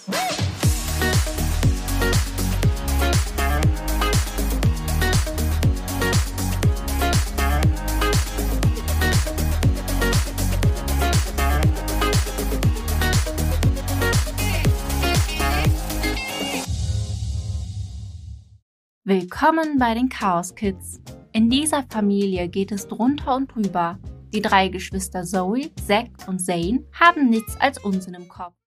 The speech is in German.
Willkommen bei den Chaos Kids. In dieser Familie geht es drunter und drüber. Die 3 Geschwister Zoe, Zack und Zane haben nichts als Unsinn im Kopf.